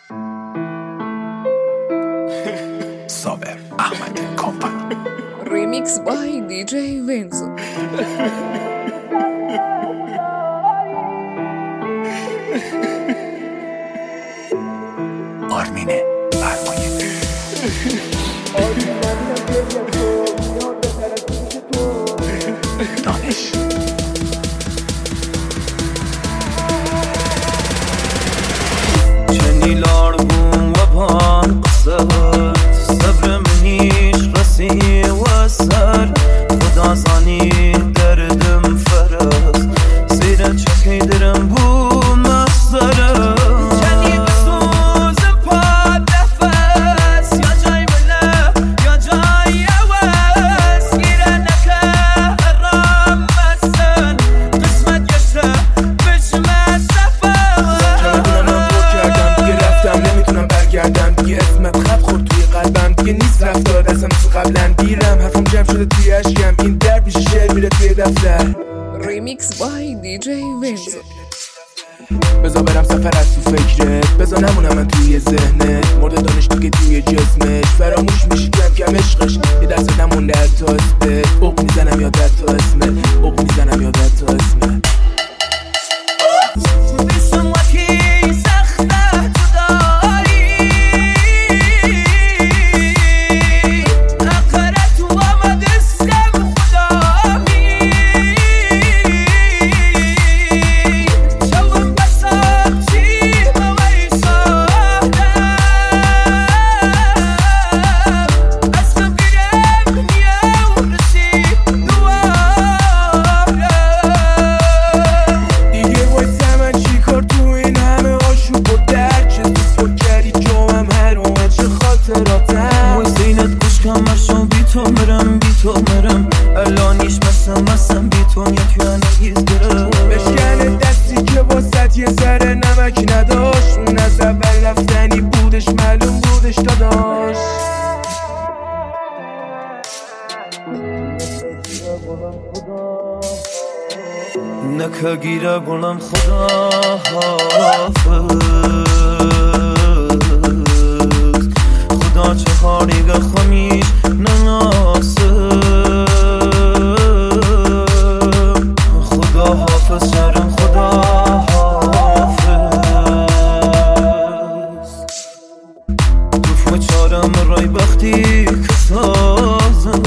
صابر احمد کامپانی. Remix by DJ Venzo. آرمین فرمایه دانش چنیلار بوم و پان قصد صبر منیش رسی و سر خدا زانی دردم فرست زیر چکی درم بوم مصدره چنی بسوزم پا نفس یا جای بله یا جای عوض گیره نکه رام مسن قسمت گشته بشم سفر نمیتونم برگردم دیگه اسمت خط خورد توی قلبم دیگه نیست رفتار دستم مثل قبلا دیرم حرفم جمع شده توی عشقم این در پیش شعر میره توی دفتر. Remix by DJ Venzo. بذار برم سفر از تو فکرت بذار نمونم من توی ذهنت مرد دانش دیگه توی جسمش فراموش میشی کم کم عشقش یه دست نمونده حتی اسمت اوق میزنم یادت تو اسمت اوق میزنم یادت تو اسمت تو مرم الانیش مسم بی تو یک یانگیز گرم بشکنه دستی که واسط یه ذره نمک نداشت اون از اول رفتنی بودش معلوم بودش داداش نکه گیره گلم خدا حافظ خدا چه خاریگه خمیش نناسه خدا حافظ شرم خدا حافظ تو فچارم رای بختی که سازم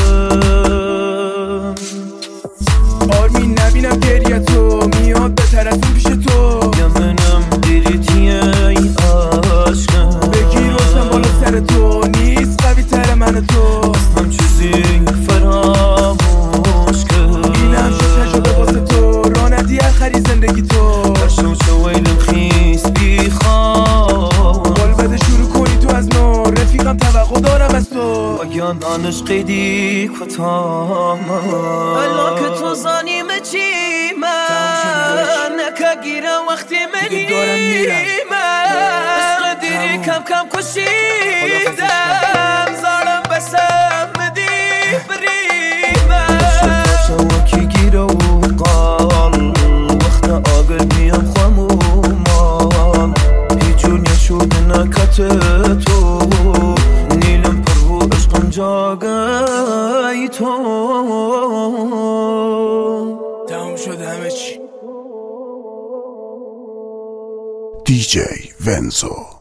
آرمین نبینم گریه تو میاد به طرفیم پیش تو یمنم دیریتیه ای عشقم بگیر واسم بالا سر تو نیست قوی تر من تو اصلا چیزی فراموش کرد اینم شد تجربه واسه تو را ندی اخری زندگی تو هر شو چه ویلم خیست بیخوام بال بده شروع کنی تو از نو رفیقم توقع دارم از تو اگیان دانش قیدی کتام الان که تو زانیم چی من نکه گیرم وقتی منی من عشق دیری کم کم کشیدم زارم بسم مدی بریمم شوکی گیره و قال وقت آگر میم خمومان هیچون یشود نکت تو نیلم پر رو عشقم جاگای تو تمام شد همه چی. DJ Venzo.